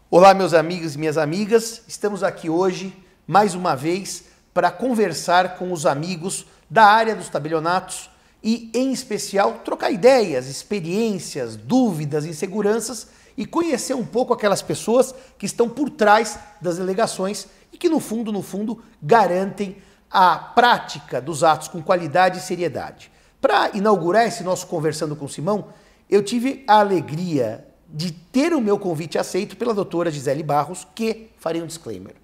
Olá, meus amigos e minhas amigas. Estamos aqui hoje, mais uma vez, para conversar com os amigos da área dos tabelionatos e, em especial, trocar ideias, experiências, dúvidas, inseguranças e conhecer um pouco aquelas pessoas que estão por trás das delegações e que, no fundo, garantem a prática dos atos com qualidade e seriedade. Para inaugurar esse nosso Conversando com Simão, eu tive a alegria de ter o meu convite aceito pela doutora Gisele Barros, que farei um disclaimer.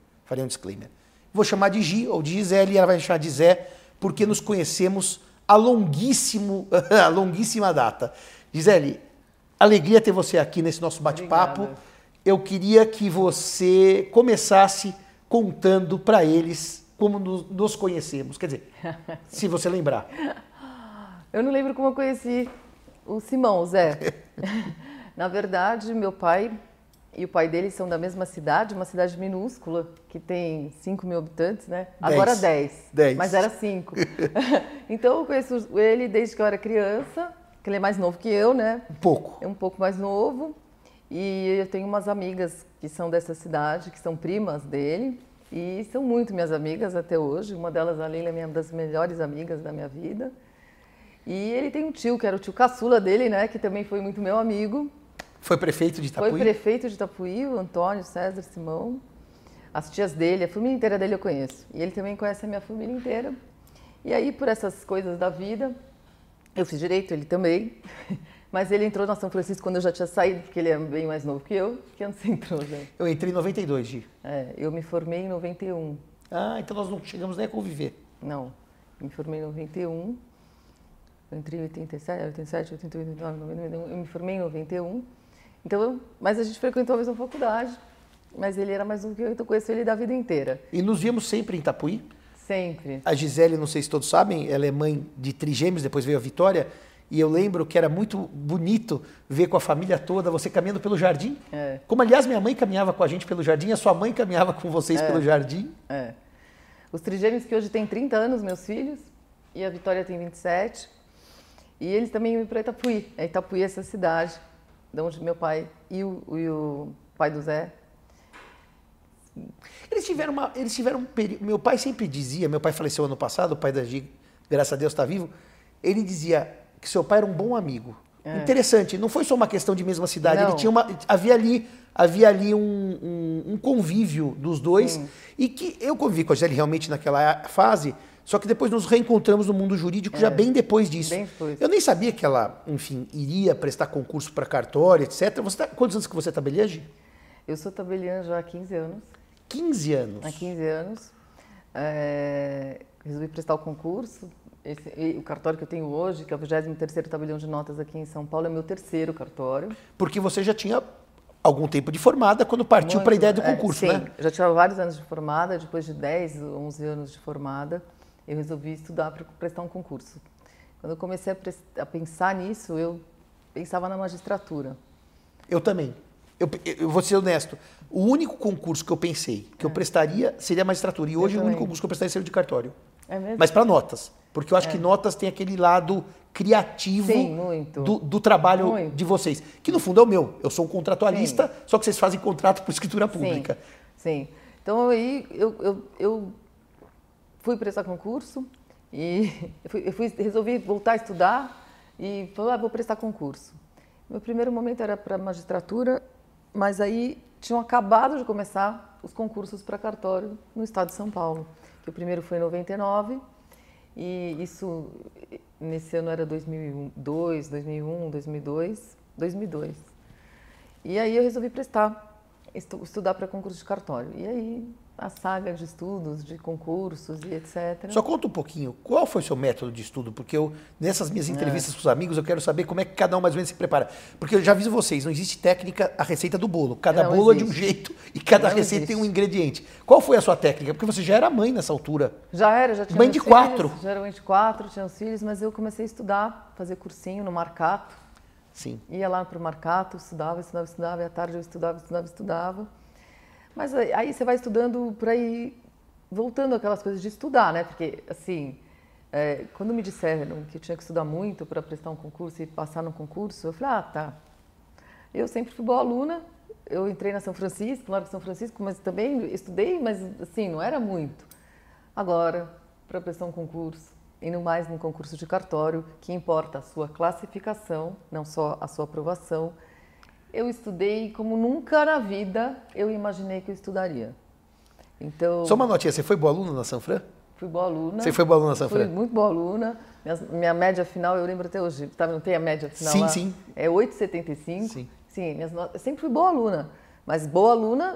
Vou chamar de Gi ou de Gisele, e ela vai chamar de Zé, porque nos conhecemos há longuíssima data. Gisele, alegria ter você aqui nesse nosso bate-papo. Eu queria que você começasse contando para eles como nos conhecemos. Quer dizer, se você lembrar. Eu não lembro como eu conheci o Simão, o Zé. Na verdade, meu pai e o pai dele são da mesma cidade, uma cidade minúscula, que tem 5 mil habitantes, né? Agora 10, mas era 5. Então eu conheço ele desde que eu era criança, que ele é mais novo que eu, né? É um pouco mais novo. E eu tenho umas amigas que são dessa cidade, que são primas dele, e são muito minhas amigas até hoje. Uma delas, a Leila, é uma das melhores amigas da minha vida. E ele tem um tio, que era o tio caçula dele, né? Que também foi muito meu amigo. Foi prefeito de Itapuí? Foi prefeito de Itapuí, o Antônio, César, Simão. As tias dele, a família inteira dele eu conheço. E ele também conhece a minha família inteira. E aí, por essas coisas da vida, eu fiz direito, ele também. Mas ele entrou na São Francisco quando eu já tinha saído, porque ele é bem mais novo que eu. Que ano você entrou, Zé? Eu entrei em 92, Gi. Eu me formei em 91. Ah, então nós não chegamos nem a conviver. Não, me formei em 91. Eu entrei em 87, 88, 89, 91. Eu me formei em 91. Então, mas a gente frequentou a mesma faculdade, mas ele era mais novo que eu, então eu conheci ele da vida inteira. E nos víamos sempre em Itapuí? Sempre. A Gisele, não sei se todos sabem, ela é mãe de trigêmeos, depois veio a Vitória, e eu lembro que era muito bonito ver com a família toda você caminhando pelo jardim. Como, aliás, minha mãe caminhava com a gente pelo jardim, a sua mãe caminhava com vocês pelo jardim. Os trigêmeos que hoje têm 30 anos, meus filhos, e a Vitória tem 27, e eles também iam para Itapuí. Itapuí é essa cidade de onde meu pai e o pai do Zé. Eles tiveram um período. Meu pai sempre dizia, meu pai faleceu ano passado, o pai da Gi, graças a Deus, está vivo. Ele dizia que seu pai era um bom amigo. Interessante, não foi só uma questão de mesma cidade, ele tinha havia ali um convívio dos dois. Sim. E que eu convivi com a Gisele realmente naquela fase. Só que depois nos reencontramos no mundo jurídico já bem depois disso. Bem depois. Eu nem sabia que ela, enfim, iria prestar concurso para cartório, etc. Quantos anos que você é tabeliã, Gi? Eu sou tabeliã já há 15 anos. 15 anos? Há 15 anos. Resolvi prestar o concurso. O cartório que eu tenho hoje, que é o 23º tabelião de notas aqui em São Paulo, é meu terceiro cartório. Porque você já tinha algum tempo de formada quando partiu para a ideia do concurso, sim, né? Já tinha vários anos de formada, depois de 10, 11 anos de formada, eu resolvi estudar para prestar um concurso. Quando eu comecei a pensar nisso, eu pensava na magistratura. Eu também. Eu vou ser honesto. O único concurso que eu pensei que eu prestaria seria a magistratura. E hoje o único concurso que eu prestaria seria o de cartório. É mesmo? Mas para notas. Porque eu acho que notas tem aquele lado criativo. Sim, muito. Do trabalho de vocês. Que no fundo é o meu. Eu sou um contratualista, sim, só que vocês fazem contrato por escritura pública. Sim. Então aí eu fui prestar concurso e resolvi voltar a estudar e falei, vou prestar concurso. Meu primeiro momento era para magistratura, mas aí tinham acabado de começar os concursos para cartório no estado de São Paulo. Que o primeiro foi em 99 e isso nesse ano era 2002, 2002. E aí eu resolvi estudar para concurso de cartório. E aí a saga de estudos, de concursos e etc. Só conta um pouquinho, qual foi o seu método de estudo? Porque nessas minhas entrevistas com os amigos, eu quero saber como é que cada um mais ou menos se prepara. Porque eu já aviso vocês, não existe técnica, a receita do bolo. Cada bolo é de um jeito e cada receita tem um ingrediente. Qual foi a sua técnica? Porque você já era mãe nessa altura. Já tinha mãe de 4. Já era mãe de 4, tinha os filhos, mas eu comecei a estudar, fazer cursinho no Marcato. Sim. Ia lá para o Marcato, estudava, e à tarde eu estudava. Mas aí você vai estudando para ir voltando àquelas coisas de estudar, né? Porque, assim, quando me disseram que eu tinha que estudar muito para prestar um concurso e passar no concurso, eu falei, tá. Eu sempre fui boa aluna, eu entrei na São Francisco, no Largo São Francisco, mas também estudei, mas assim, não era muito. Agora, para prestar um concurso, e no mais num concurso de cartório, que importa a sua classificação, não só a sua aprovação, eu estudei como nunca na vida eu imaginei que eu estudaria. Então, só uma notinha, você foi boa aluna na Sanfran? fui boa aluna. Você foi boa aluna na Sanfran? Fui muito boa aluna. Minha média final, eu lembro até hoje, tá, não tem a média final sim, lá? Sim. É 8,75. Sim. Sim, eu sempre fui boa aluna, mas boa aluna,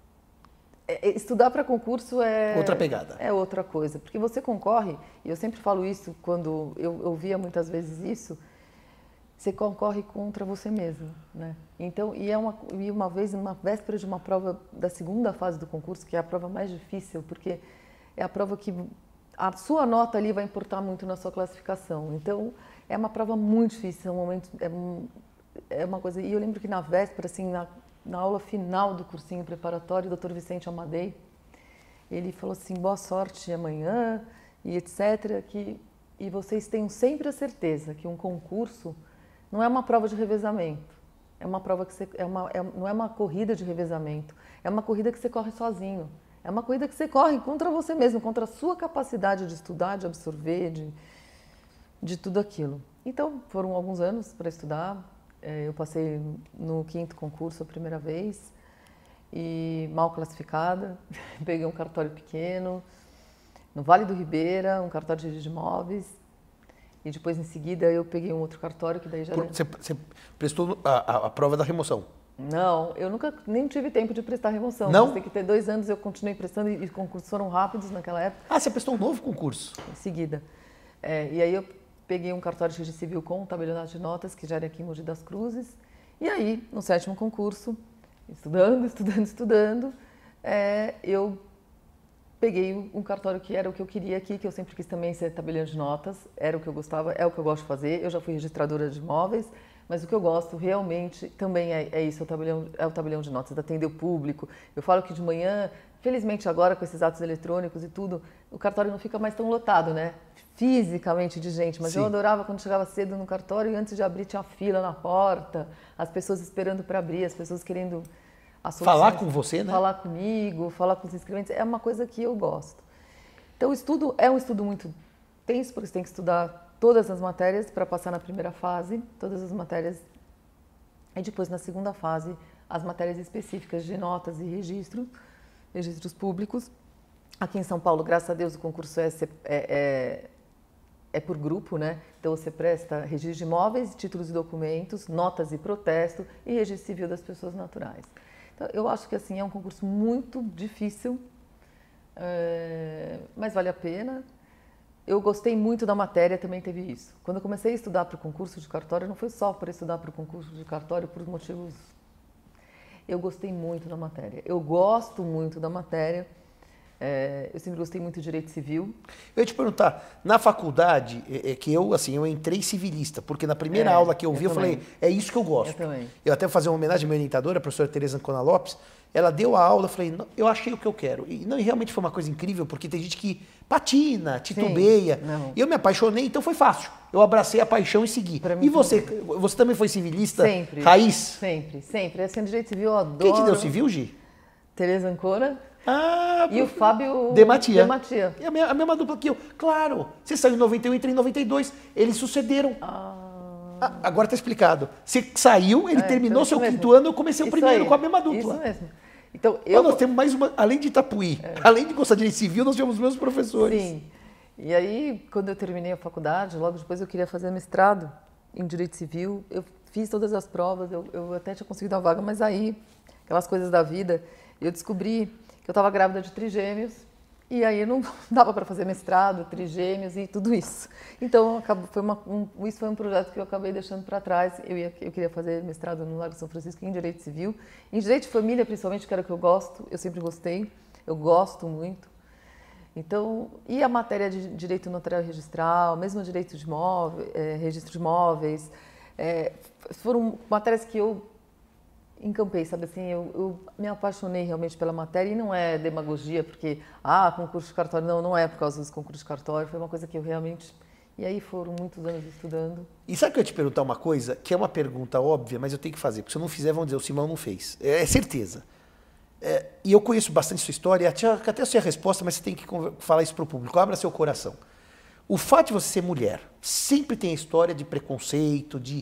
estudar para concurso é... outra pegada. É outra coisa, porque você concorre, e eu sempre falo isso quando eu ouvia muitas vezes isso, você concorre contra você mesmo, né? Então, e uma vez, uma véspera de uma prova da segunda fase do concurso, que é a prova mais difícil, porque é a prova que a sua nota ali vai importar muito na sua classificação. Então, é uma prova muito difícil, é um momento, é uma coisa... E eu lembro que na véspera, assim, na aula final do cursinho preparatório, o Dr. Vicente Amadei, ele falou assim, boa sorte amanhã, e etc., e vocês tenham sempre a certeza que um concurso não é uma prova de revezamento, é uma prova que não é uma corrida de revezamento, é uma corrida que você corre sozinho, é uma corrida que você corre contra você mesmo, contra a sua capacidade de estudar, de absorver, de tudo aquilo. Então, foram alguns anos para estudar, eu passei no 5º concurso a primeira vez, e mal classificada, peguei um cartório pequeno, no Vale do Ribeira, um cartório de registro de imóveis, e depois, em seguida, eu peguei um outro cartório que daí já... Você prestou a prova da remoção? Não, eu nunca nem tive tempo de prestar remoção. Não? Tem que ter 2 anos, eu continuei prestando e os concursos foram rápidos naquela época. Ah, você prestou um novo concurso? Em seguida. E aí eu peguei um cartório de registro civil com tabelionato de notas, que já era aqui em Mogi das Cruzes. E aí, no 7º concurso, estudando, eu peguei um cartório que era o que eu queria aqui, que eu sempre quis também ser tabelião de notas, era o que eu gostava, é o que eu gosto de fazer. Eu já fui registradora de imóveis, mas o que eu gosto realmente também é isso, é o tabelião de notas, de atender o público. Eu falo que de manhã, felizmente agora com esses atos eletrônicos e tudo, o cartório não fica mais tão lotado, né? Fisicamente de gente, mas Sim. eu adorava quando chegava cedo no cartório e antes de abrir tinha fila na porta, as pessoas esperando para abrir, as pessoas querendo... Falar com você, né? Falar comigo, falar com os inscritos, é uma coisa que eu gosto. Então, o estudo é um estudo muito tenso, porque você tem que estudar todas as matérias para passar na primeira fase, todas as matérias, e depois na segunda fase, as matérias específicas de notas e registros públicos. Aqui em São Paulo, graças a Deus, o concurso é por grupo, né? Então, você presta registro de imóveis, títulos e documentos, notas e protesto e registro civil das pessoas naturais. Então, eu acho que assim, é um concurso muito difícil, mas vale a pena. Eu gostei muito da matéria, também teve isso. Quando eu comecei a estudar para o concurso de cartório, não foi só para estudar para o concurso de cartório por motivos... Eu gostei muito da matéria. Eu gosto muito da matéria. Eu sempre gostei muito de direito civil. Eu ia te perguntar, na faculdade, que eu entrei civilista, porque na primeira aula que eu vi, eu falei, é isso que eu gosto. Eu também. Eu até vou fazer uma homenagem à minha orientadora, a professora Tereza Ancona Lopes, ela deu a aula, eu falei, não, eu achei o que eu quero. E realmente foi uma coisa incrível, porque tem gente que patina, titubeia. Sim, e eu me apaixonei, então foi fácil. Eu abracei a paixão e segui. E você também foi civilista? Sempre. Raiz? Sempre. Assim, direito civil eu adoro. Quem te deu civil, Gi? Tereza Ancona. Ah, e o Fábio Dematia. É a mesma dupla que eu. Claro, você saiu em 91 e entrei em 92. Eles sucederam. Agora está explicado. Você saiu, ele terminou seu 5º ano, eu comecei o primeiro com a mesma dupla. Isso mesmo. Então, nós temos mais uma, além de Itapuí, além de gostar de direito civil, nós tivemos os meus professores. Sim. E aí, quando eu terminei a faculdade, logo depois eu queria fazer mestrado em direito civil. Eu fiz todas as provas, eu até tinha conseguido a vaga, mas aí, aquelas coisas da vida, eu descobri que eu estava grávida de trigêmeos, e aí não dava para fazer mestrado, trigêmeos e tudo isso. Então, isso foi um projeto que eu acabei deixando para trás. Eu queria fazer mestrado no Largo São Francisco em Direito Civil. Em Direito de Família, principalmente, que era o que eu gosto, eu sempre gostei, eu gosto muito. Então, e a matéria de Direito Notarial e Registral, mesmo Direito de Imóveis, Registro de Imóveis, foram matérias que eu encampei, sabe assim, eu me apaixonei realmente pela matéria e não é demagogia, porque, concurso de cartório, não é por causa dos concursos de cartório, foi uma coisa que eu realmente E aí foram muitos anos estudando. E sabe que eu ia te perguntar uma coisa, que é uma pergunta óbvia, mas eu tenho que fazer, porque se eu não fizer, vão dizer, o Simão não fez. É certeza. E eu conheço bastante sua história, até eu sei a resposta, mas você tem que falar isso para o público. Abra seu coração. O fato de você ser mulher sempre tem a história de preconceito, de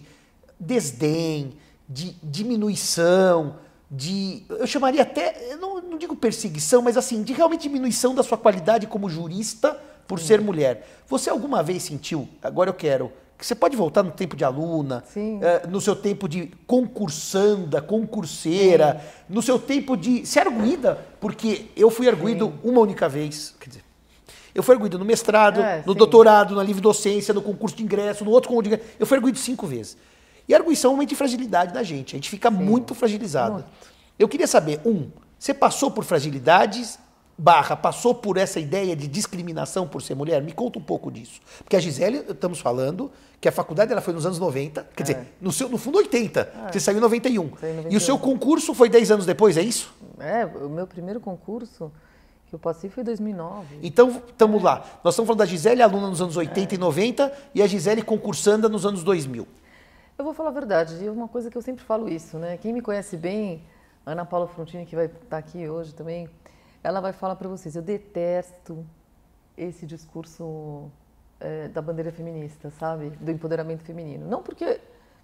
desdém, de diminuição, eu chamaria até, eu não digo perseguição, mas assim, de realmente diminuição da sua qualidade como jurista por ser mulher. Você alguma vez sentiu, agora eu quero, que você pode voltar no tempo de aluna, no seu tempo de concursanda, concurseira, no seu tempo de ser arguída, porque eu fui arguído uma única vez, quer dizer, eu fui arguído no mestrado, no doutorado, na livre docência, no concurso de ingresso, no outro concurso de ingresso, eu fui arguído 5 vezes. E a arguição é um momento de fragilidade da gente, a gente fica muito fragilizado. Muito. Eu queria saber, você passou por fragilidades, passou por essa ideia de discriminação por ser mulher? Me conta um pouco disso. Porque a Gisele, estamos falando que a faculdade ela foi nos anos 90, quer dizer, no fundo 80, você saiu em 91. E o seu concurso foi 10 anos depois, é isso? O meu primeiro concurso que eu passei foi em 2009. Então, estamos lá. Nós estamos falando da Gisele, aluna nos anos 80 e 90, e a Gisele concursanda nos anos 2000. Eu vou falar a verdade, e uma coisa que eu sempre falo isso, né? Quem me conhece bem, Ana Paula Frontini, que vai estar aqui hoje também, ela vai falar para vocês, eu detesto esse discurso da bandeira feminista, sabe? Do empoderamento feminino. Não porque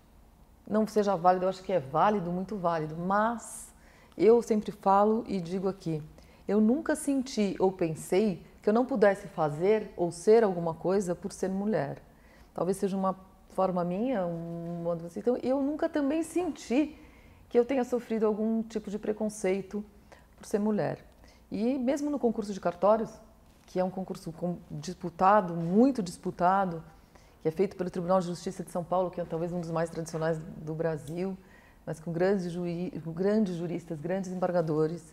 não seja válido, eu acho que é válido, muito válido, mas eu sempre falo e digo aqui, eu nunca senti ou pensei que eu não pudesse fazer ou ser alguma coisa por ser mulher. Talvez seja uma forma minha, um modo assim. Então, eu nunca também senti que eu tenha sofrido algum tipo de preconceito por ser mulher. E mesmo no concurso de cartórios, que é um concurso disputado, muito disputado, que é feito pelo Tribunal de Justiça de São Paulo, que é talvez um dos mais tradicionais do Brasil, mas com grandes juristas, grandes embargadores,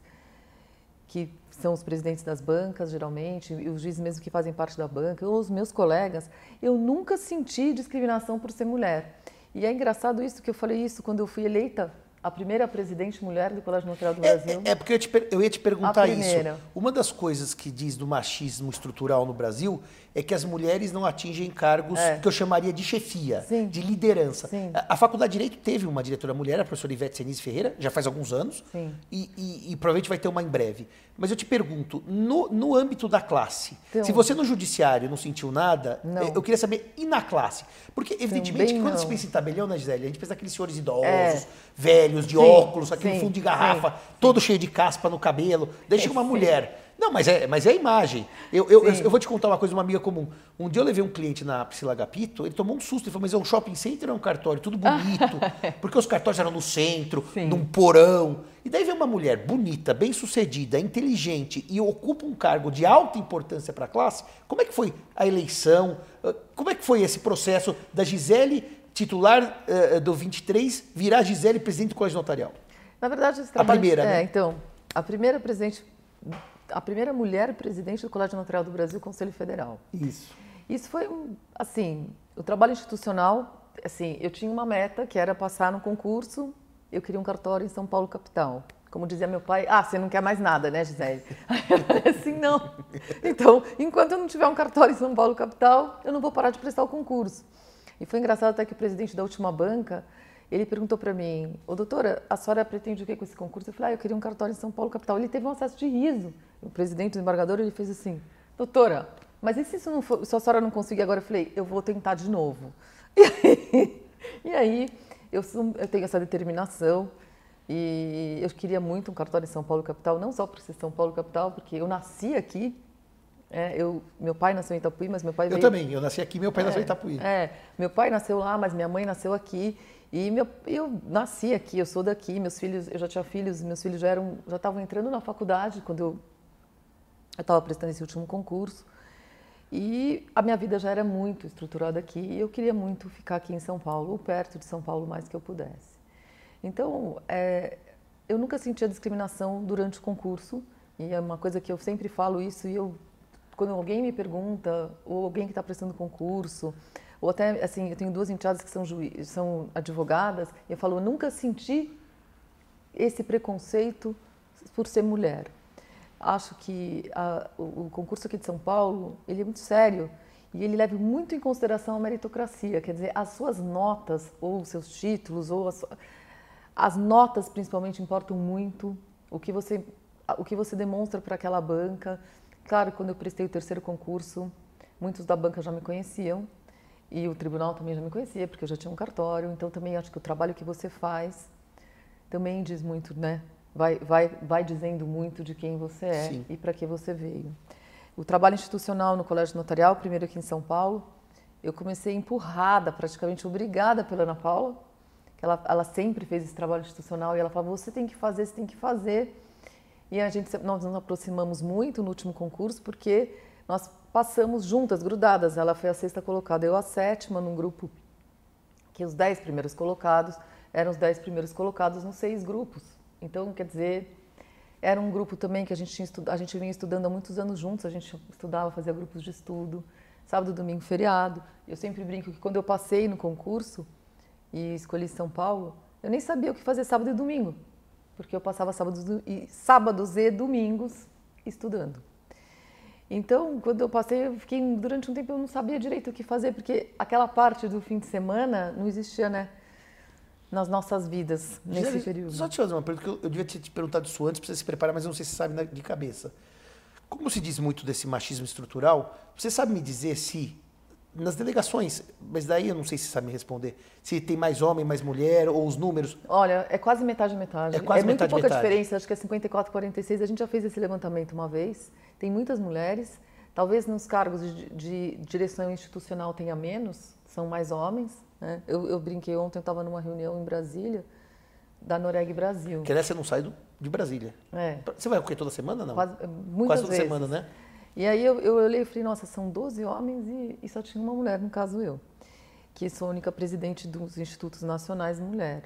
que são os presidentes das bancas, geralmente, e os juízes mesmo que fazem parte da banca, ou os meus colegas, eu nunca senti discriminação por ser mulher. E é engraçado isso, que eu falei isso quando eu fui eleita a primeira presidente mulher do Colégio Notarial do Brasil. Porque eu ia te perguntar isso. Uma das coisas que diz do machismo estrutural no Brasil é que as mulheres não atingem cargos que eu chamaria de chefia, de liderança. A Faculdade de Direito teve uma diretora mulher, a professora Ivete Senise Ferreira, já faz alguns anos, e provavelmente vai ter uma em breve. Mas eu te pergunto, no âmbito da classe, se você no judiciário não sentiu nada, eu queria saber, e na classe? Porque, evidentemente, que quando se pensa em tabelião, né, Gisele, a gente pensa naqueles senhores idosos, velhos, de óculos, aquele fundo de garrafa, todo cheio de caspa no cabelo. Daí chega uma mulher. Não, mas é a imagem. Eu vou te contar uma coisa, uma amiga comum. Um dia eu levei um cliente na Priscila Agapito, ele tomou um susto, ele falou, mas é um shopping center ou é um cartório? Tudo bonito, porque os cartórios eram no centro, num porão. E daí vem uma mulher bonita, bem-sucedida, inteligente e ocupa um cargo de alta importância para a classe. Como é que foi a eleição? Como é que foi esse processo da Gisele, titular do 23, virar Gisele presidente do Colégio Notarial? Na verdade, esse trabalho... A primeira, né? Então, a primeira mulher presidente do Colégio Notarial do Brasil, Conselho Federal. Isso foi, assim, o trabalho institucional, assim, eu tinha uma meta que era passar no concurso, eu queria um cartório em São Paulo, capital. Como dizia meu pai, você não quer mais nada, né, Gisele? Aí eu falei assim, não. Então, enquanto eu não tiver um cartório em São Paulo, capital, eu não vou parar de prestar o concurso. E foi engraçado até que o presidente da última banca, ele perguntou para mim, doutora, a senhora pretende o que com esse concurso? Eu falei, eu queria um cartório em São Paulo, capital. Ele teve um acesso de riso. O presidente do embargador, ele fez assim, doutora, mas e se isso não for, se a senhora não conseguir agora? Eu falei, eu vou tentar de novo. E aí eu tenho essa determinação e eu queria muito um cartório em São Paulo, capital, não só por ser São Paulo, capital, porque eu nasci aqui. Meu pai nasceu em Itapuí, mas meu pai veio... Eu também, eu nasci aqui, meu pai nasceu em Itapuí. Meu pai nasceu lá, mas minha mãe nasceu aqui. E eu nasci aqui, eu sou daqui, meus filhos, eu já tinha filhos, meus filhos já estavam entrando na faculdade quando eu estava prestando esse último concurso. E a minha vida já era muito estruturada aqui e eu queria muito ficar aqui em São Paulo, ou perto de São Paulo, o mais que eu pudesse. Então, eu nunca senti a discriminação durante o concurso, e é uma coisa que eu sempre falo isso, e quando alguém me pergunta, ou alguém que está prestando concurso, ou até, assim, eu tenho 2 enteadas que são advogadas, e eu falo, eu nunca senti esse preconceito por ser mulher. Acho que o concurso aqui de São Paulo, ele é muito sério, e ele leva muito em consideração a meritocracia, quer dizer, as suas notas ou os seus títulos ou as notas principalmente importam muito, o que você demonstra para aquela banca. Claro, quando eu prestei o terceiro concurso, muitos da banca já me conheciam e o tribunal também já me conhecia, porque eu já tinha um cartório, então também acho que o trabalho que você faz também diz muito, né? Vai dizendo muito de quem você é. Sim. E para que você veio. O trabalho institucional no Colégio Notarial, primeiro aqui em São Paulo, eu comecei empurrada, praticamente obrigada pela Ana Paula, que ela sempre fez esse trabalho institucional e ela falava, você tem que fazer, você tem que fazer. E nós nos aproximamos muito no último concurso, porque nós passamos juntas, grudadas. Ela foi a 6ª colocada, eu a 7ª, num grupo que os 10 primeiros colocados eram os 10 primeiros colocados nos 6 grupos. Então, quer dizer, era um grupo também que a gente vinha estudando há muitos anos juntos, a gente estudava, fazia grupos de estudo, sábado, domingo, feriado. Eu sempre brinco que quando eu passei no concurso e escolhi São Paulo, eu nem sabia o que fazer sábado e domingo, porque eu passava sábados e domingos estudando. Então, quando eu passei, durante um tempo eu não sabia direito o que fazer, porque aquela parte do fim de semana não existia, né? Nas nossas vidas, nesse período. Só te fazer uma pergunta, que eu devia te perguntado isso antes para você se preparar, mas eu não sei se você sabe de cabeça. Como se diz muito desse machismo estrutural, você sabe me dizer se, nas delegações, mas daí eu não sei se você sabe me responder, se tem mais homem, mais mulher, ou os números? Olha, é quase metade, metade. É quase metade, muito pouca metade. Diferença, acho que é 54, 46, a gente já fez esse levantamento uma vez, tem muitas mulheres, talvez nos cargos de direção institucional tenha menos, são mais homens, né? Eu brinquei ontem, eu estava numa reunião em Brasília, da Noreg Brasil. Que aliás, você não sai de Brasília. É. Você vai o quê? Toda semana, não? Muitas toda vezes. semana, né? E aí eu olhei e falei, nossa, são 12 homens e só tinha uma mulher, no caso eu, que sou a única presidente dos Institutos Nacionais Mulher.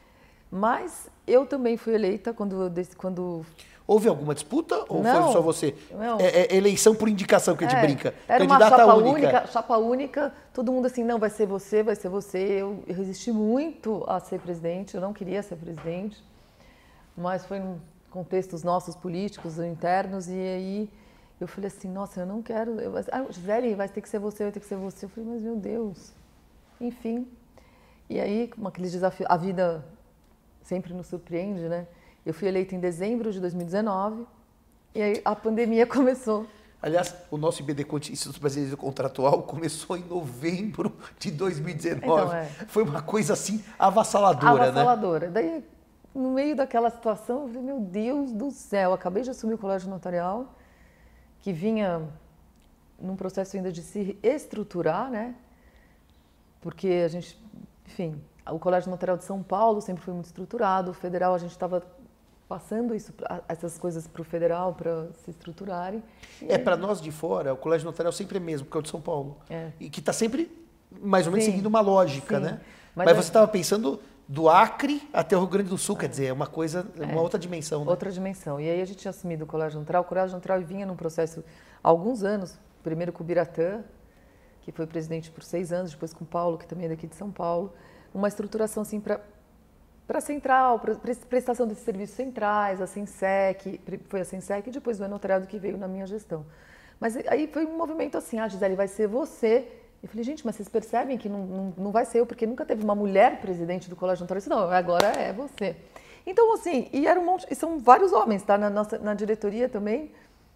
Mas eu também fui eleita quando... Houve alguma disputa ou não, foi só você? Não. É eleição por indicação que a gente brinca. Era Candidata uma chapa única, todo mundo assim, não, vai ser você, vai ser você. Eu resisti muito a ser presidente, eu não queria ser presidente, mas foi em contextos nossos políticos, internos, e aí eu falei assim, nossa, eu não quero... Gisele, vai ter que ser você, vai ter que ser você. Eu falei, mas meu Deus. Enfim. E aí, com aqueles desafios, a vida sempre nos surpreende, né? Eu fui eleita em dezembro de 2019 e aí a pandemia começou. Aliás, o nosso IBD Instituto Brasileiro Contratual começou em novembro de 2019. Então, Foi uma coisa assim avassaladora, né? Avassaladora. Daí, no meio daquela situação, eu falei, meu Deus do céu, acabei de assumir o Colégio Notarial, que vinha num processo ainda de se estruturar, né? Porque a gente, enfim, o Colégio Notarial de São Paulo sempre foi muito estruturado, o federal a gente estava passando essas coisas para o federal para se estruturarem. Para nós de fora, o Colégio Notarial sempre é mesmo, porque é o de São Paulo. É. E que está sempre, mais ou menos, seguindo uma lógica, sim. Né? Mas você estava pensando do Acre até o Rio Grande do Sul, quer dizer, é uma coisa, uma outra dimensão. Né? Outra dimensão. E aí a gente tinha assumido o Colégio Notarial. O Colégio Notarial vinha num processo há alguns anos, primeiro com o Biratã, que foi presidente por 6 anos, depois com o Paulo, que também é daqui de São Paulo, uma estruturação assim para central, para prestação desses serviços centrais, a Sensec, foi a Sensec e depois o notariado que veio na minha gestão. Mas aí foi um movimento assim, Gisele, vai ser você. Eu falei, gente, mas vocês percebem que não vai ser eu, porque nunca teve uma mulher presidente do Colégio Notarial. Não, agora é você. Então, assim, e são vários homens, tá? Na diretoria também,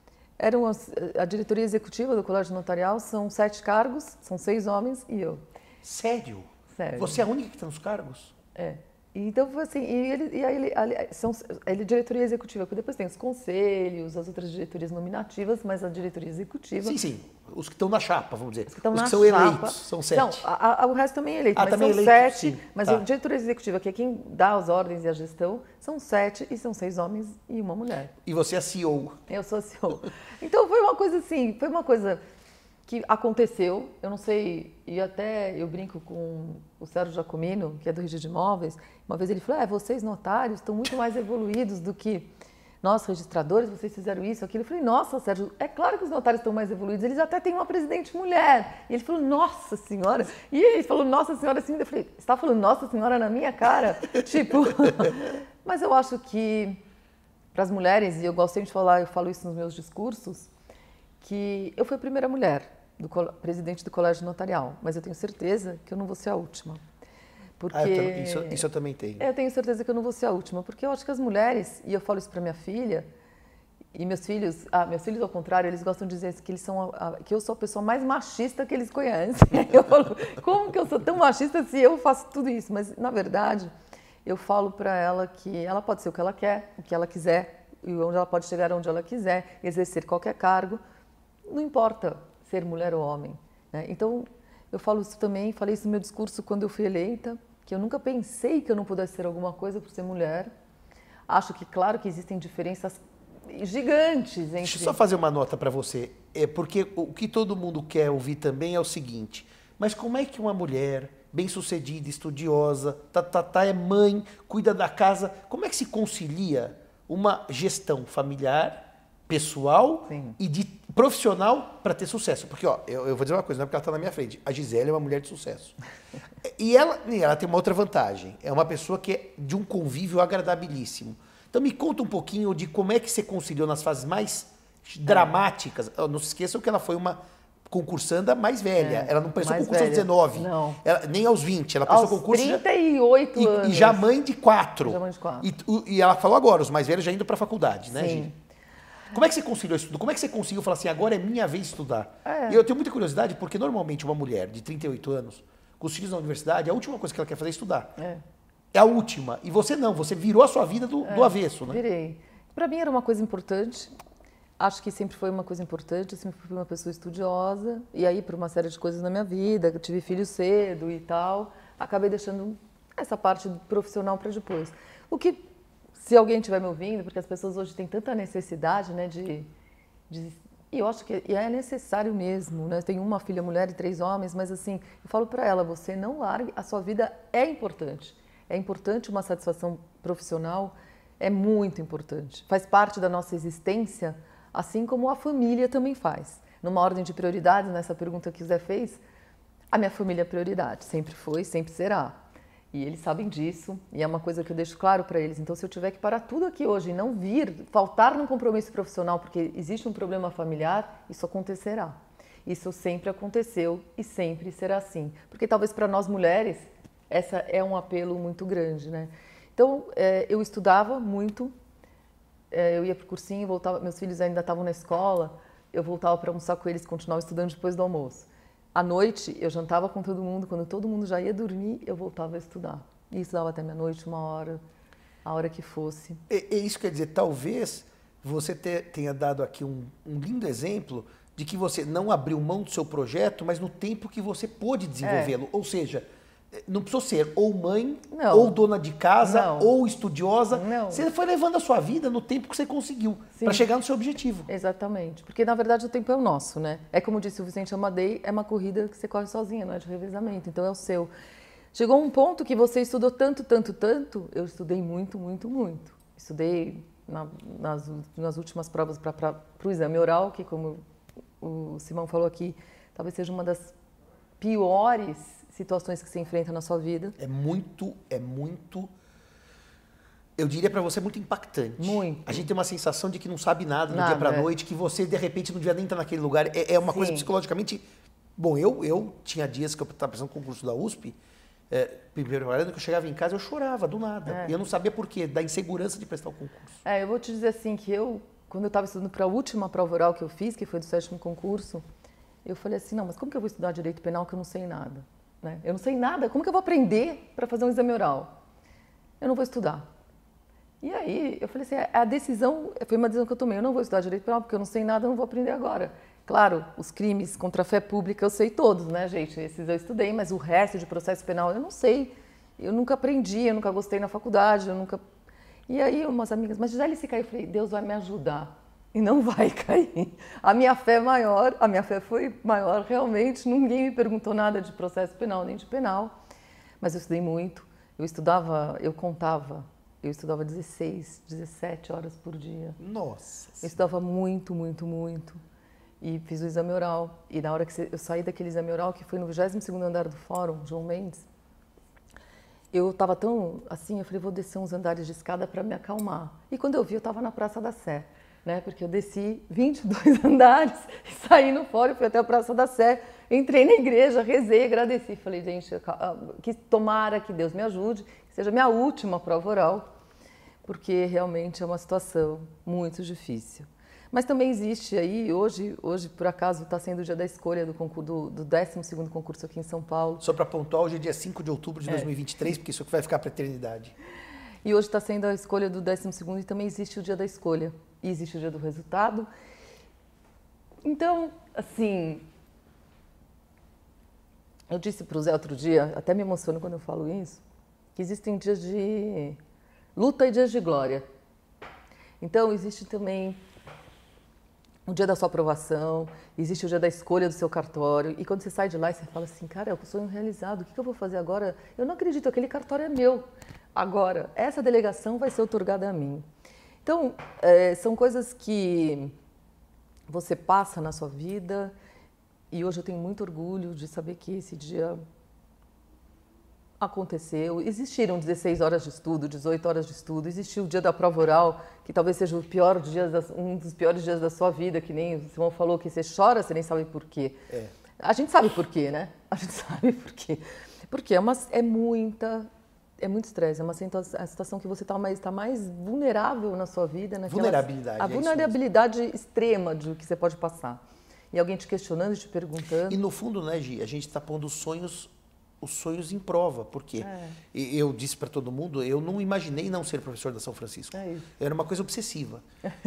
a diretoria executiva do Colégio Notarial são 7 cargos, são 6 homens e eu. Sério? Sério. Você é a única que está nos cargos? É. Então, foi assim, ele é diretoria executiva, porque depois tem os conselhos, as outras diretorias nominativas, mas a diretoria executiva... Sim, os que estão na chapa, vamos dizer. Os que são chapa, eleitos, são 7. Não, o resto também é eleito, mas também são eleito, 7, sim. mas a diretoria executiva, que é quem dá as ordens e a gestão, são 7 e são 6 homens e uma mulher. E você é a CEO. Eu sou a CEO. Então, foi uma coisa assim, foi uma coisa que aconteceu, eu não sei, e até eu brinco com o Sérgio Giacomino, que é do Rigid de Imóveis, uma vez ele falou, vocês notários estão muito mais evoluídos do que nós registradores, vocês fizeram isso, aquilo. Eu falei, nossa, Sérgio, é claro que os notários estão mais evoluídos, eles até têm uma presidente mulher. E ele falou, nossa senhora. E ele falou, nossa senhora, assim, eu falei, você está falando nossa senhora na minha cara? Tipo, mas eu acho que para as mulheres, e eu gosto sempre de falar, eu falo isso nos meus discursos, que eu fui a primeira mulher. presidente do Colégio Notarial, mas eu tenho certeza que eu não vou ser a última. Porque isso eu também tenho. Eu tenho certeza que eu não vou ser a última, porque eu acho que as mulheres, e eu falo isso para minha filha, e meus filhos ao contrário, eles gostam de dizer que, que eu sou a pessoa mais machista que eles conhecem. Eu falo, como que eu sou tão machista se eu faço tudo isso? Mas, na verdade, eu falo para ela que ela pode ser o que ela quer, o que ela quiser, e onde ela pode chegar onde ela quiser, exercer qualquer cargo, não importa ser mulher ou homem, né? Então, eu falo isso também, falei isso no meu discurso quando eu fui eleita, que eu nunca pensei que eu não pudesse ser alguma coisa por ser mulher. Acho que, claro, que existem diferenças gigantes entre... Deixa eu só fazer uma nota para você, porque o que todo mundo quer ouvir também é o seguinte, mas como é que uma mulher bem-sucedida, estudiosa, é mãe, cuida da casa, como é que se concilia uma gestão familiar, pessoal Sim. e de profissional para ter sucesso? Porque, ó, eu vou dizer uma coisa, não é porque ela está na minha frente, a Gisele é uma mulher de sucesso. E ela tem uma outra vantagem, é uma pessoa que é de um convívio agradabilíssimo. Então me conta um pouquinho de como é que você conciliou nas fases mais dramáticas. Não se esqueçam que ela foi uma concursanda mais velha. Ela não prestou concurso aos 19. Não. Nem aos 20. Ela prestou concurso... 38 anos. E já mãe de 4. Já mãe de 4. E ela falou agora, os mais velhos já indo para a faculdade, né, Sim. Gi? Como é que você conciliou isso tudo? Como é que você conseguiu falar assim, agora é minha vez de estudar? E eu tenho muita curiosidade, porque normalmente uma mulher de 38 anos, com os filhos na universidade, a última coisa que ela quer fazer é estudar. É a última. E você não, você virou a sua vida do avesso, né? Virei. Para mim era uma coisa importante. Acho que sempre foi uma coisa importante. Eu sempre fui uma pessoa estudiosa. E aí, por uma série de coisas na minha vida, eu tive filho cedo e tal, acabei deixando essa parte profissional para depois. O que, se alguém estiver me ouvindo, porque as pessoas hoje têm tanta necessidade, né, e eu acho que é necessário mesmo, né? Eu tenho uma filha mulher e 3 homens, mas assim, eu falo para ela, você não largue, a sua vida é importante. É importante uma satisfação profissional, é muito importante. Faz parte da nossa existência, assim como a família também faz. Numa ordem de prioridades, nessa pergunta que o Zé fez, a minha família é prioridade, sempre foi, sempre será. E eles sabem disso, e é uma coisa que eu deixo claro para eles. Então, se eu tiver que parar tudo aqui hoje e não vir, faltar num compromisso profissional porque existe um problema familiar, isso acontecerá. Isso sempre aconteceu e sempre será assim. Porque talvez para nós mulheres, essa é um apelo muito grande, né? Então, eu estudava muito, eu ia para o cursinho, voltava, meus filhos ainda estavam na escola, eu voltava para almoçar com eles, continuava estudando depois do almoço. À noite, eu jantava com todo mundo, quando todo mundo já ia dormir, eu voltava a estudar. E estudava até meia-noite, 1 hora, a hora que fosse. E isso quer dizer, talvez você tenha dado aqui um lindo exemplo de que você não abriu mão do seu projeto, mas no tempo que você pôde desenvolvê-lo. Ou seja, não precisou ser ou mãe, ou dona de casa, ou estudiosa. Não. Você foi levando a sua vida no tempo que você conseguiu, para chegar no seu objetivo. Exatamente. Porque, na verdade, o tempo é o nosso, né? É como disse o Vicente Amadei, é uma corrida que você corre sozinha, não é de revezamento. Então, é o seu. Chegou um ponto que você estudou tanto, eu estudei muito, muito, muito. Estudei nas últimas provas para o exame oral, que, como o Simão falou aqui, talvez seja uma das piores situações que você enfrenta na sua vida. É muito, eu diria para você, muito impactante. Muito. A gente tem uma sensação de que não sabe nada do dia para noite, que você, de repente, não devia nem estar naquele lugar. É uma coisa psicologicamente... Bom, eu tinha dias que eu estava prestando concurso da USP, primeiro que eu chegava em casa, eu chorava do nada. E eu não sabia por quê, da insegurança de prestar o concurso. Eu vou te dizer assim, que quando eu estava estudando para a última prova oral que eu fiz, que foi do 7º concurso, eu falei assim, não, mas como que eu vou estudar direito penal que eu não sei nada? Né? Eu não sei nada, como que eu vou aprender para fazer um exame oral? Eu não vou estudar. E aí, eu falei assim, a decisão, foi uma decisão que eu tomei, eu não vou estudar direito penal porque eu não sei nada, eu não vou aprender agora. Claro, os crimes contra a fé pública eu sei todos, né, gente? Esses eu estudei, mas o resto de processo penal eu não sei. Eu nunca aprendi, eu nunca gostei na faculdade, eu nunca... E aí, umas amigas, mas Gisele, se cair, eu falei, Deus vai me ajudar. E não vai cair. A minha fé é maior, a minha fé foi maior realmente. Ninguém me perguntou nada de processo penal nem de penal. Mas eu estudei muito. Eu estudava 16, 17 horas por dia. Nossa! Eu estudava muito, muito, muito. E fiz o exame oral. E na hora que eu saí daquele exame oral, que foi no 22º andar do Fórum, João Mendes, eu estava tão assim, eu falei, vou descer uns andares de escada para me acalmar. E quando eu vi, eu estava na Praça da Sé. né? Porque eu desci 22 andares e saí no fórum, fui até a Praça da Sé, entrei na igreja, rezei, agradeci. Falei, gente, que tomara que Deus me ajude, que seja minha última prova oral, porque realmente é uma situação muito difícil. Mas também existe aí, hoje por acaso, está sendo o dia da escolha do 12º concurso aqui em São Paulo. Só para pontuar, hoje é dia 5 de outubro de 2023, porque isso aqui vai ficar para a eternidade. E hoje está sendo a escolha do 12º e também existe o dia da escolha. E existe o dia do resultado. Então, assim, eu disse para o Zé outro dia, até me emociono quando eu falo isso, que existem dias de luta e dias de glória. Então, existe também o dia da sua aprovação, existe o dia da escolha do seu cartório, e quando você sai de lá e você fala assim, cara, é um sonho realizado, o que eu vou fazer agora? Eu não acredito, aquele cartório é meu. Agora, essa delegação vai ser otorgada a mim. Então, são coisas que você passa na sua vida, e hoje eu tenho muito orgulho de saber que esse dia aconteceu. Existiram 16 horas de estudo, 18 horas de estudo, existiu o dia da prova oral, que talvez seja um dos piores dias da sua vida, que nem o Simão falou, que você chora, você nem sabe por quê. A gente sabe por quê, né? A gente sabe por quê. Porque é muito estresse, é uma situação que você está mais vulnerável na sua vida. Vulnerabilidade. A vulnerabilidade extrema de que você pode passar. E alguém te questionando, te perguntando. E no fundo, né, Gi, a gente está pondo os sonhos em prova, porque eu disse para todo mundo, eu não imaginei não ser professor da São Francisco. Era uma coisa obsessiva.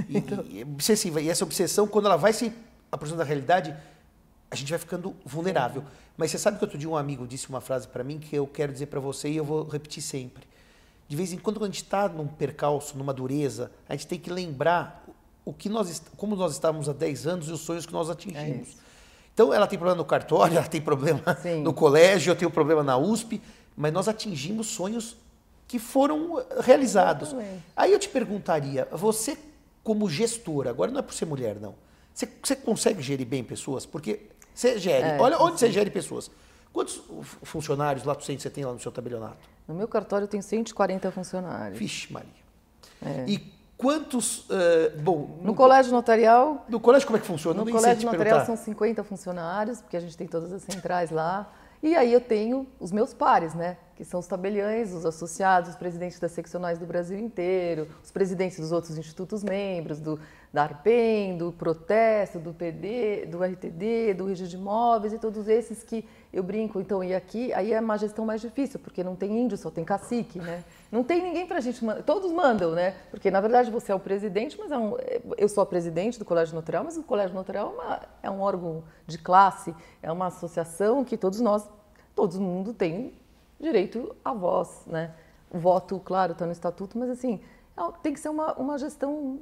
E essa obsessão, quando ela vai se aproximando da realidade, a gente vai ficando vulnerável. Mas você sabe que outro dia um amigo disse uma frase para mim que eu quero dizer para você e eu vou repetir sempre. De vez em quando a gente está num percalço, numa dureza, a gente tem que lembrar como nós estávamos há 10 anos e os sonhos que nós atingimos. Então, ela tem problema no cartório, ela tem problema no colégio, eu tenho problema na USP, mas nós atingimos sonhos que foram realizados. Exatamente. Aí eu te perguntaria, você como gestora, agora não é por ser mulher, não, você consegue gerir bem pessoas? Porque você gere, olha onde você gere pessoas. Quantos funcionários lá você tem lá no seu tabelionato? No meu cartório eu tenho 140 funcionários. Vixe, Maria. E quantos... no colégio notarial... No colégio como é que funciona? No colégio notarial são 50 funcionários, porque a gente tem todas as centrais lá. E aí eu tenho os meus pares, né? Que são os tabeliães, os associados, os presidentes das seccionais do Brasil inteiro, os presidentes dos outros institutos membros, da ARPEM, do Protesto, do PD, do RTD, do Registro de Imóveis e todos esses que eu brinco. Então, e aqui, aí é uma gestão mais difícil, porque não tem índio, só tem cacique, né? Não tem ninguém pra gente mandar, todos mandam, né? Porque, na verdade, você é o presidente, mas eu sou a presidente do Colégio Notarial, mas o Colégio Notarial é um órgão de classe, é uma associação que todo mundo tem direito à voz, né? O voto, claro, está no estatuto, mas assim, tem que ser uma gestão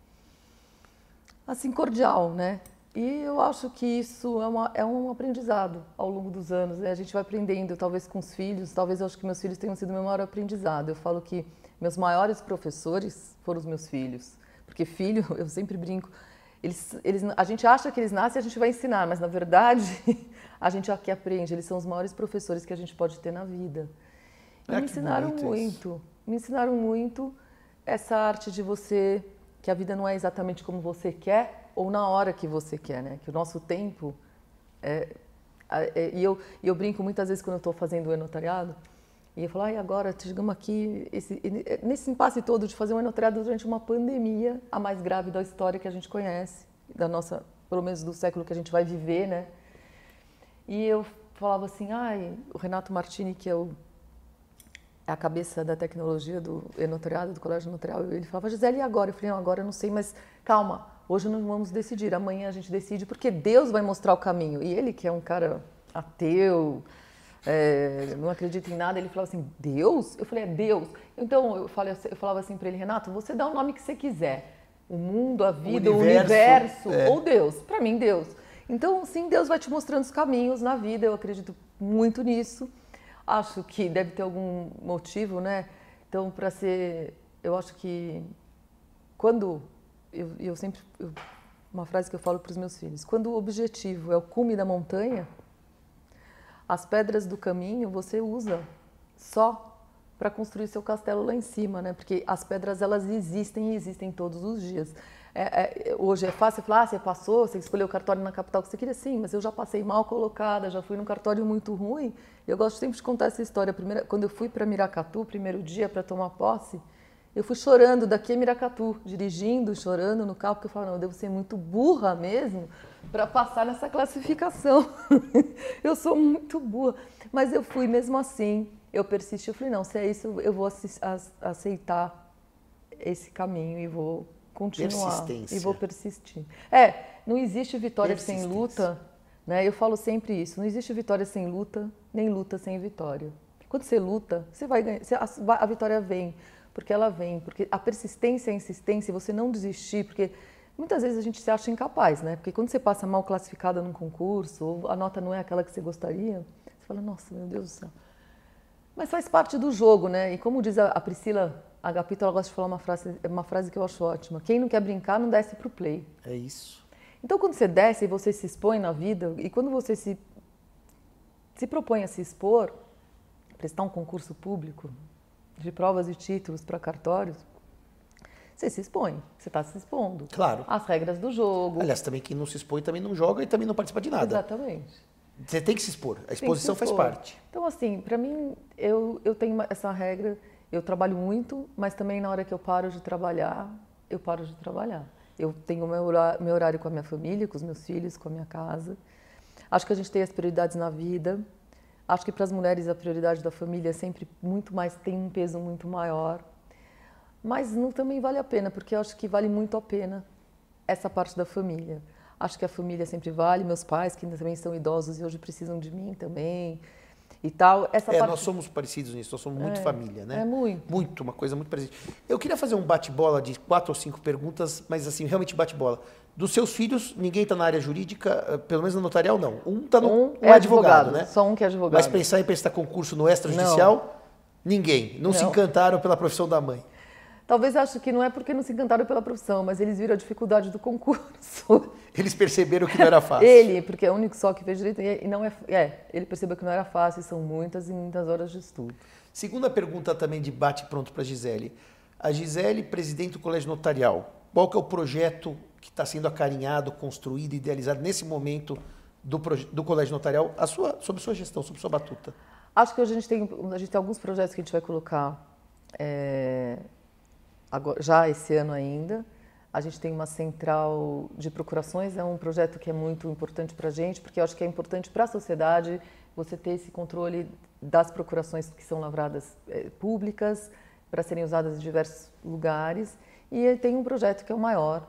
assim, cordial, né? E eu acho que isso é um aprendizado ao longo dos anos, né? A gente vai aprendendo, talvez com os filhos, talvez eu acho que meus filhos tenham sido o meu maior aprendizado. Eu falo que meus maiores professores foram os meus filhos, porque filho, eu sempre brinco, a gente acha que eles nascem e a gente vai ensinar, mas na verdade a gente é que aprende, eles são os maiores professores que a gente pode ter na vida. E me ensinaram muito essa arte de que a vida não é exatamente como você quer ou na hora que você quer, né? Que o nosso tempo e eu brinco muitas vezes quando eu estou fazendo o e-notariado, e eu falo, agora chegamos aqui, nesse impasse todo de fazer um e-notariado durante uma pandemia, a mais grave da história que a gente conhece, pelo menos do século que a gente vai viver, né? E eu falava assim, o Renato Martini, que é a cabeça da tecnologia do e-notariado, do Colégio Notarial, ele falava, Gisele, e agora? Eu falei, não, agora eu não sei, mas calma, hoje não vamos decidir, amanhã a gente decide, porque Deus vai mostrar o caminho. E ele, que é um cara ateu, não acredita em nada, ele falava assim, Deus? Eu falei, é Deus. Então eu falava assim para ele, Renato, você dá o nome que você quiser, o mundo, a vida, o universo ou Deus. Para mim, Deus. Então, sim, Deus vai te mostrando os caminhos na vida, eu acredito muito nisso. Acho que deve ter algum motivo, né? Então, eu acho que quando uma frase que eu falo para os meus filhos, quando o objetivo é o cume da montanha, as pedras do caminho você usa só para construir seu castelo lá em cima, né? Porque as pedras, elas existem e existem todos os dias. Hoje é fácil falar, você passou, você escolheu o cartório na capital que você queria, sim, mas eu já passei mal colocada, já fui num cartório muito ruim. Eu gosto sempre de contar essa história. Quando eu fui para Miracatu, primeiro dia para tomar posse, eu fui chorando daqui a Miracatu, dirigindo, chorando no carro, porque eu falava, não, eu devo ser muito burra mesmo para passar nessa classificação. Eu sou muito burra. Mas eu fui mesmo assim, eu persisti, eu falei, não, se é isso, eu vou aceitar esse caminho e vou continuar. E vou persistir. Não existe vitória sem luta, né? Eu falo sempre isso, não existe vitória sem luta, nem luta sem vitória. Quando você luta, você vai ganhar, a vitória vem. Porque ela vem, porque a persistência e a insistência, você não desistir, porque muitas vezes a gente se acha incapaz, né? Porque quando você passa mal classificada num concurso, ou a nota não é aquela que você gostaria, você fala, nossa, meu Deus do céu. Mas faz parte do jogo, né? E como diz a Priscila Agapito, ela gosta de falar uma frase que eu acho ótima, quem não quer brincar não desce pro play. É isso. Então quando você desce e você se expõe na vida, e quando você se propõe a se expor, prestar um concurso público, de provas e títulos para cartórios, você se expõe, você está se expondo. Claro. As regras do jogo. Aliás, também quem não se expõe também não joga e também não participa de nada. Exatamente. Você tem que se expor, a exposição faz parte. Então, assim, para mim, eu tenho essa regra, eu trabalho muito, mas também na hora que eu paro de trabalhar, eu paro de trabalhar. Eu tenho meu horário com a minha família, com os meus filhos, com a minha casa. Acho que a gente tem as prioridades na vida. Acho que para as mulheres a prioridade da família é sempre muito mais, tem um peso muito maior. Mas não também vale a pena, porque eu acho que vale muito a pena essa parte da família. Acho que a família sempre vale, meus pais que também são idosos e hoje precisam de mim também e tal. Nós somos parecidos nisso, nós somos muito família, né? Muito. Uma coisa muito parecida. Eu queria fazer um bate-bola de 4 ou 5 perguntas, mas assim, realmente bate-bola. Dos seus filhos, ninguém está na área jurídica, pelo menos no notarial, não. Um está no é advogado, né? Só um que é advogado. Mas pensar em prestar concurso no extrajudicial, ninguém. Não se encantaram pela profissão da mãe. Talvez acho que não é porque não se encantaram pela profissão, mas eles viram a dificuldade do concurso. Eles perceberam que não era fácil. Porque é o único só que fez direito e não ele percebeu que não era fácil, são muitas e muitas horas de estudo. Segunda pergunta também de bate-pronto para a Gisele. A Gisele, presidente do Colégio Notarial, qual que é o projeto que está sendo acarinhado, construído, idealizado nesse momento do Colégio Notarial, sob sua gestão, sob sua batuta? Acho que hoje a gente tem alguns projetos que a gente vai colocar agora, já esse ano ainda. A gente tem uma central de procurações, é um projeto que é muito importante para a gente, porque eu acho que é importante para a sociedade você ter esse controle das procurações que são lavradas públicas, para serem usadas em diversos lugares. E tem um projeto que é o maior.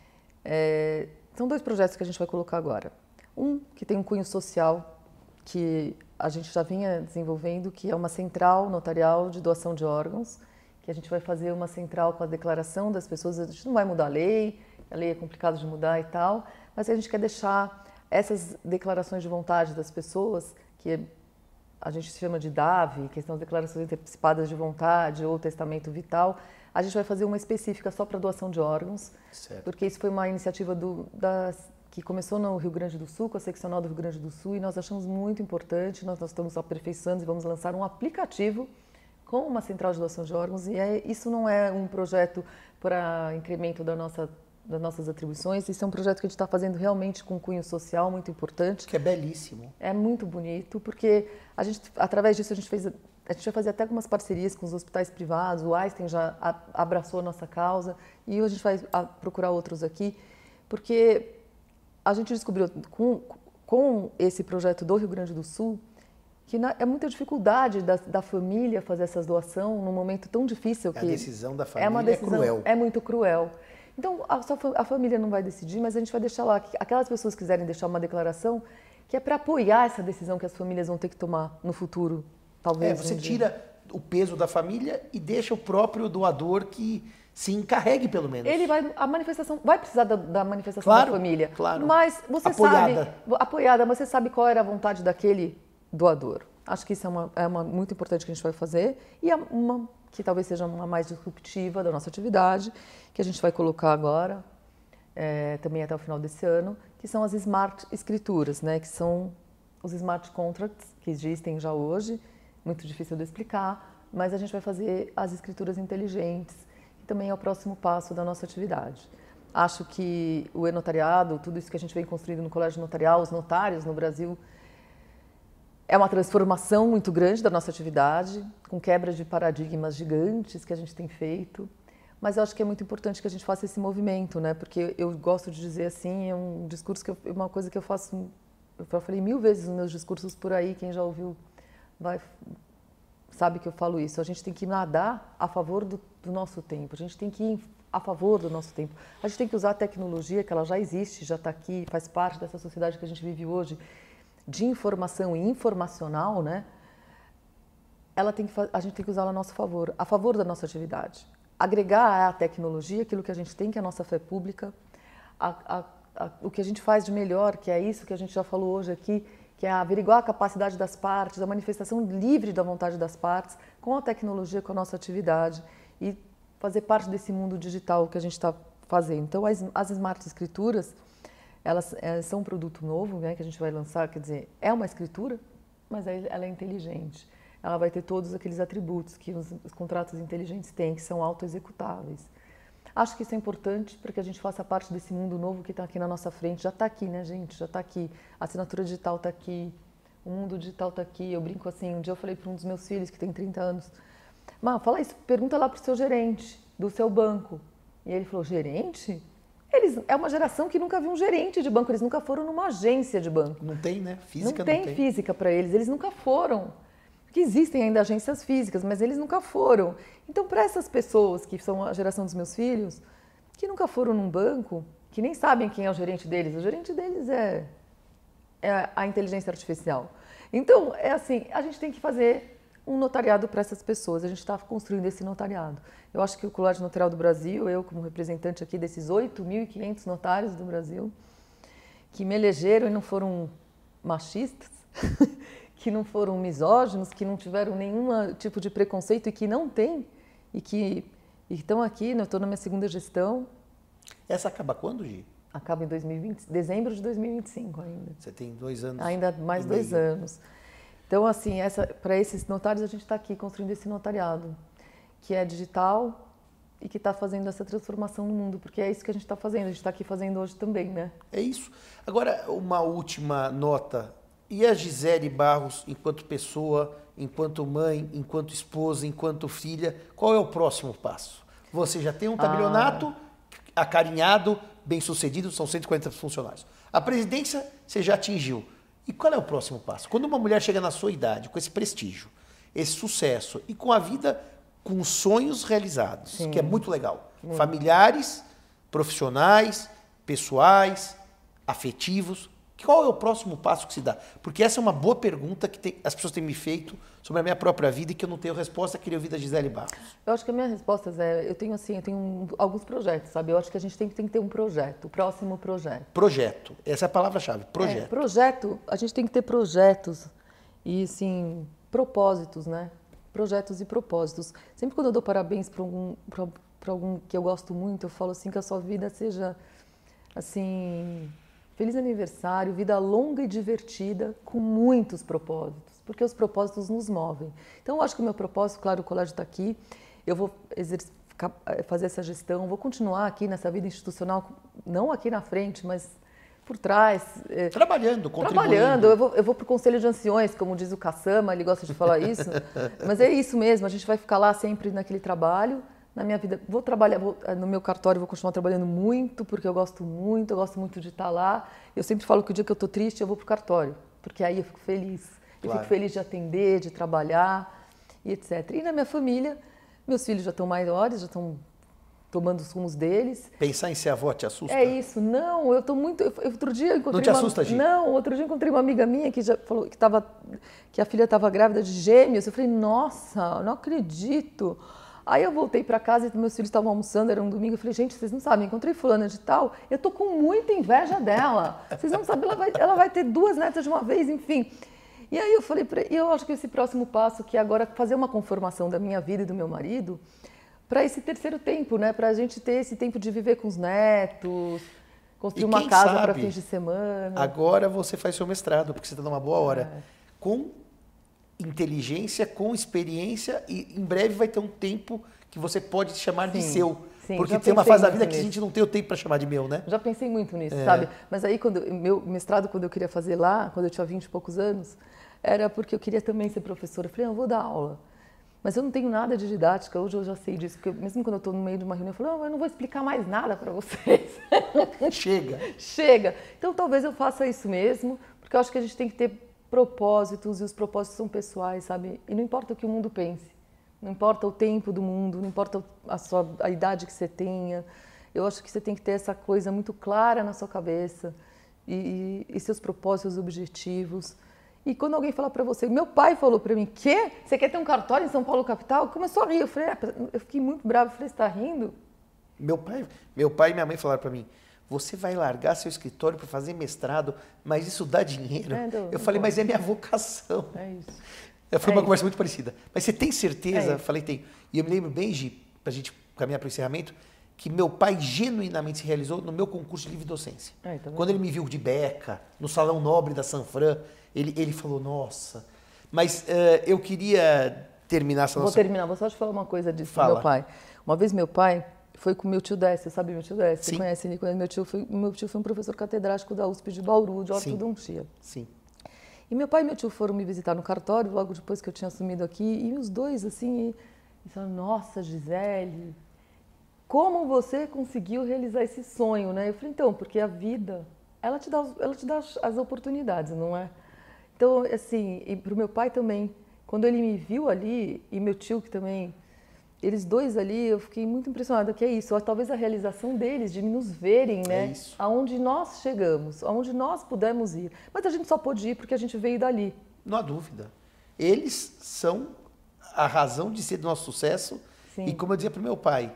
São 2 projetos que a gente vai colocar agora. Um que tem um cunho social, que a gente já vinha desenvolvendo, que é uma central notarial de doação de órgãos, que a gente vai fazer uma central com a declaração das pessoas. A gente não vai mudar a lei é complicado de mudar e tal, mas a gente quer deixar essas declarações de vontade das pessoas, que a gente chama de DAV, que são as declarações antecipadas de vontade ou testamento vital. A gente vai fazer uma específica só para doação de órgãos, certo. Porque isso foi uma iniciativa que começou no Rio Grande do Sul, com a seccional do Rio Grande do Sul, e nós achamos muito importante. Nós estamos aperfeiçoando e vamos lançar um aplicativo com uma central de doação de órgãos, e isso não é um projeto para incremento das nossas atribuições, isso é um projeto que a gente está fazendo realmente com um cunho social muito importante. Que é belíssimo. É muito bonito, porque através disso a gente vai fazer até algumas parcerias com os hospitais privados, o Einstein já abraçou a nossa causa, e hoje a gente vai procurar outros aqui, porque a gente descobriu com esse projeto do Rio Grande do Sul, que é muita dificuldade da família fazer essa doação num momento tão difícil. A decisão da família é cruel. É muito cruel. Então, a família não vai decidir, mas a gente vai deixar lá, que aquelas pessoas que quiserem deixar uma declaração, que é para apoiar essa decisão que as famílias vão ter que tomar no futuro, talvez. Você tira o peso da família e deixa o próprio doador que se encarregue, pelo menos. A manifestação vai precisar da manifestação da família. Claro. Mas você apoiada, mas você sabe qual era a vontade daquele doador. Acho que isso é uma muito importante que a gente vai fazer, e uma que talvez seja uma mais disruptiva da nossa atividade, que a gente vai colocar agora, também até o final desse ano, que são as Smart Escrituras, né? Que são os Smart Contracts, que existem já hoje, muito difícil de explicar, mas a gente vai fazer as escrituras inteligentes, que também é o próximo passo da nossa atividade. Acho que o e-notariado, tudo isso que a gente vem construindo no Colégio Notarial, os notários no Brasil, é uma transformação muito grande da nossa atividade, com quebra de paradigmas gigantes que a gente tem feito. Mas eu acho que é muito importante que a gente faça esse movimento, né? Porque eu gosto de dizer assim, é um discurso uma coisa que eu faço, eu já falei 1000 vezes nos meus discursos por aí, quem já ouviu sabe que eu falo isso. A gente tem que nadar a favor do nosso tempo, a gente tem que ir a favor do nosso tempo. A gente tem que usar a tecnologia, que ela já existe, já está aqui, faz parte dessa sociedade que a gente vive hoje, de informação e informacional, né? A gente tem que usá-la a nosso favor, a favor da nossa atividade. Agregar à tecnologia aquilo que a gente tem, que é a nossa fé pública, o que a gente faz de melhor, que é isso que a gente já falou hoje aqui, que é averiguar a capacidade das partes, a manifestação livre da vontade das partes, com a tecnologia, com a nossa atividade, e fazer parte desse mundo digital que a gente está fazendo. Então, as Smart Escrituras, elas são um produto novo, né, que a gente vai lançar, quer dizer, é uma escritura, mas ela é inteligente. Ela vai ter todos aqueles atributos que os contratos inteligentes têm, que são autoexecutáveis. Acho que isso é importante para que a gente faça parte desse mundo novo que está aqui na nossa frente. Já está aqui, né, gente? Já está aqui. A assinatura digital está aqui, o mundo digital está aqui. Eu brinco assim, um dia eu falei para um dos meus filhos, que tem 30 anos, fala isso, pergunta lá para o seu gerente do seu banco. E ele falou, gerente? É uma geração que nunca viu um gerente de banco, eles nunca foram numa agência de banco. Não tem, né? Física não tem física para eles nunca foram. Porque existem ainda agências físicas, mas eles nunca foram. Então, para essas pessoas que são a geração dos meus filhos, que nunca foram num banco, que nem sabem quem é o gerente deles é a inteligência artificial. Então, é assim, a gente tem que fazer um notariado para essas pessoas, a gente está construindo esse notariado. Eu acho que o Colégio Notarial do Brasil, eu como representante aqui desses 8.500 notários do Brasil, que me elegeram e não foram machistas, que não foram misóginos, que não tiveram nenhum tipo de preconceito e que não tem, e que estão aqui, eu estou na minha segunda gestão. Essa acaba quando, Gi? Acaba em dezembro de 2025 ainda. Você tem 2 anos. Ainda mais 2 anos. Então, assim, para esses notários, a gente está aqui construindo esse notariado, que é digital e que está fazendo essa transformação no mundo, porque é isso que a gente está fazendo, a gente está aqui fazendo hoje também, né? É isso. Agora, uma última nota. E a Gisele Barros, enquanto pessoa, enquanto mãe, enquanto esposa, enquanto filha, qual é o próximo passo? Você já tem um tabelionato acarinhado, bem-sucedido, são 140 funcionários. A presidência você já atingiu. E qual é o próximo passo? Quando uma mulher chega na sua idade, com esse prestígio, esse sucesso e com a vida com sonhos realizados, que é muito legal. Familiares, profissionais, pessoais, afetivos. Qual é o próximo passo que se dá? Porque essa é uma boa pergunta que as pessoas têm me feito sobre a minha própria vida e que eu não tenho resposta, queria ouvir da Gisele Barros. Eu acho que a minha resposta é, eu tenho alguns projetos, sabe? Eu acho que a gente tem que ter um projeto, o próximo projeto. Projeto, essa é a palavra-chave, projeto. Projeto, a gente tem que ter projetos e, assim, propósitos, né? Projetos e propósitos. Sempre quando eu dou parabéns para algum que eu gosto muito, eu falo assim, que a sua vida seja, assim... Feliz aniversário, vida longa e divertida, com muitos propósitos, porque os propósitos nos movem. Então, eu acho que o meu propósito, claro, o colégio está aqui, eu vou fazer essa gestão, vou continuar aqui nessa vida institucional, não aqui na frente, mas por trás. Trabalhando, contribuindo. Trabalhando, eu vou para o Conselho de Anciões, como diz o Caçama, ele gosta de falar isso, mas é isso mesmo, a gente vai ficar lá sempre naquele trabalho. Na minha vida, vou trabalhar no meu cartório, vou continuar trabalhando muito, porque eu gosto muito de estar lá. Eu sempre falo que o dia que eu estou triste, eu vou para o cartório, porque aí eu fico feliz. Claro. Eu fico feliz de atender, de trabalhar, e etc. E na minha família, meus filhos já estão maiores, já estão tomando os rumos deles. Pensar em ser avó te assusta? É isso. Não, eu estou muito... Outro dia eu encontrei Não te assusta, Gi? Não, outro dia eu encontrei uma amiga minha que já falou que a filha estava grávida de gêmeos. Eu falei, nossa, não acredito. Aí eu voltei para casa e meus filhos estavam almoçando, era um domingo, eu falei, gente, vocês não sabem, encontrei fulana de tal, eu tô com muita inveja dela. Vocês não sabem, ela vai ter 2 netas de uma vez, enfim. E aí eu falei, eu acho que esse próximo passo, que é agora fazer uma conformação da minha vida e do meu marido, para esse terceiro tempo, né? Para a gente ter esse tempo de viver com os netos, construir uma casa para fins de semana. Agora você faz seu mestrado, porque você está numa boa hora. Com inteligência com experiência e em breve vai ter um tempo que você pode chamar de seu. Sim, porque tem uma fase da vida que a gente não tem o tempo para chamar de meu, né? Já pensei muito nisso, sabe? Mas aí, meu mestrado, quando eu queria fazer lá, quando eu tinha 20 e poucos anos, era porque eu queria também ser professora. Eu falei, eu vou dar aula. Mas eu não tenho nada de didática, hoje eu já sei disso, porque mesmo quando eu estou no meio de uma reunião, eu falo, eu não vou explicar mais nada para vocês. Chega. Chega. Então, talvez eu faça isso mesmo, porque eu acho que a gente tem que ter propósitos, e os propósitos são pessoais, sabe? E não importa o que o mundo pense. Não importa o tempo do mundo, não importa a idade que você tenha. Eu acho que você tem que ter essa coisa muito clara na sua cabeça e seus propósitos, objetivos. E quando alguém fala para você, meu pai falou para mim, quê? Você quer ter um cartório em São Paulo capital? Começou a rir. Eu falei, eu fiquei muito brava. Eu falei, você está rindo? Meu pai e minha mãe falaram para mim, você vai largar seu escritório para fazer mestrado, mas isso dá dinheiro? Eu falei, mas é minha vocação. É isso. Foi uma conversa muito parecida. Mas você tem certeza? Falei, tenho. E eu me lembro bem, Gi, para a gente caminhar para o encerramento, que meu pai genuinamente se realizou no meu concurso de livre docência. Quando ele me viu de beca, no Salão Nobre da Sanfran, ele falou, nossa. Mas eu queria terminar essa nossa... Vou só te falar uma coisa disso do Fala. meu pai. Uma vez meu pai foi com meu tio Décio, sabe meu tio Décio? Sim. Você conhece ele? Meu tio foi um professor catedrático da USP de Bauru, de ortodontia. Sim. E meu pai e meu tio foram me visitar no cartório, logo depois que eu tinha assumido aqui, e os dois, assim, falaram, nossa, Gisele, como você conseguiu realizar esse sonho, né? Eu falei, então, porque a vida, ela te dá as oportunidades, não é? Então, assim, e para o meu pai também, quando ele me viu ali, e meu tio que também, eles dois ali, eu fiquei muito impressionada, que é isso, talvez a realização deles, de nos verem, né? isso. Aonde nós chegamos, aonde nós pudemos ir. Mas a gente só pôde ir porque a gente veio dali. Não há dúvida. Eles são a razão de ser do nosso sucesso. Sim. E como eu dizia para o meu pai,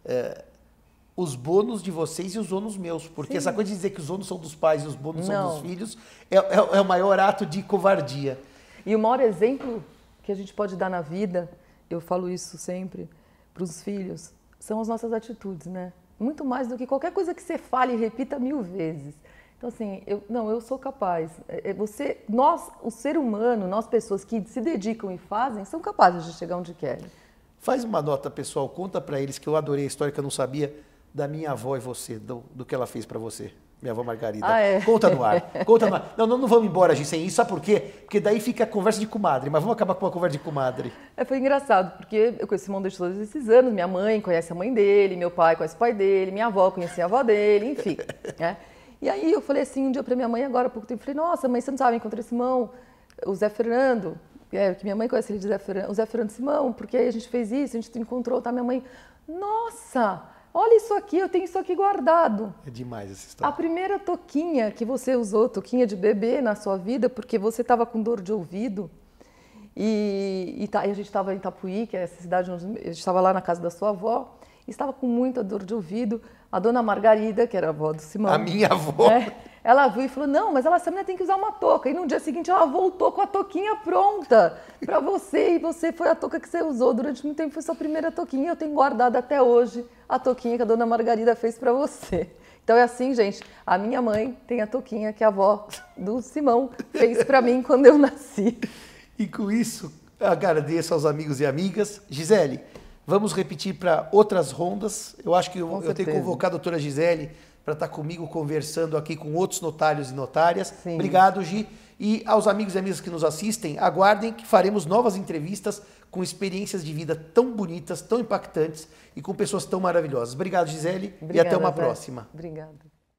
os bônus de vocês e os ônus meus. Porque Sim. essa coisa de dizer que os ônus são dos pais e os bônus são dos filhos é o maior ato de covardia. E o maior exemplo que a gente pode dar na vida, eu falo isso sempre para os filhos, são as nossas atitudes, né? Muito mais do que qualquer coisa que você fale e repita 1000 vezes. Então, assim, eu sou capaz. O ser humano, nós pessoas que se dedicam e fazem, são capazes de chegar onde querem. Faz uma nota, pessoal, conta para eles que eu adorei a história que eu não sabia da minha avó e você, do que ela fez para você. Minha avó Margarida. Conta no ar. Conta no ar. Não vamos embora, Gi, sem isso. Sabe por quê? Porque daí fica a conversa de comadre. Mas vamos acabar com uma conversa de comadre. Foi engraçado, porque eu conheci o irmão desde todos esses anos. Minha mãe conhece a mãe dele, meu pai conhece o pai dele, minha avó conhecia a avó dele, enfim. Né? E aí eu falei assim um dia pra minha mãe, agora há pouco tempo, eu falei, nossa, mãe, você não sabe, encontrei esse irmão, o Zé Fernando, que minha mãe conhece ele de Zé Fernando, o Zé Fernando Simão, porque aí a gente fez isso, a gente encontrou, tá? Minha mãe, nossa, olha isso aqui, eu tenho isso aqui guardado. É demais essa história. A primeira toquinha que você usou, toquinha de bebê na sua vida, porque você estava com dor de ouvido, e a gente estava em Itapuí, que é essa cidade onde a gente estava lá na casa da sua avó, e estava com muita dor de ouvido. A dona Margarida, que era a avó do Simão. A minha avó. Ela viu e falou, não, mas essa menina tem que usar uma touca. E no dia seguinte ela voltou com a touquinha pronta para você. E você foi a touca que você usou durante muito tempo, foi sua primeira touquinha. Eu tenho guardado até hoje a touquinha que a dona Margarida fez para você. Então é assim, gente, a minha mãe tem a touquinha que a avó do Simão fez para mim quando eu nasci. E com isso, agradeço aos amigos e amigas. Gisele, vamos repetir para outras rondas. Eu acho que eu tenho convocado a doutora Gisele para estar comigo conversando aqui com outros notários e notárias. Sim. Obrigado, Gi. E aos amigos e amigas que nos assistem, aguardem que faremos novas entrevistas com experiências de vida tão bonitas, tão impactantes e com pessoas tão maravilhosas. Obrigado, Gisele, Obrigada, e até uma Zé. próxima. Obrigada.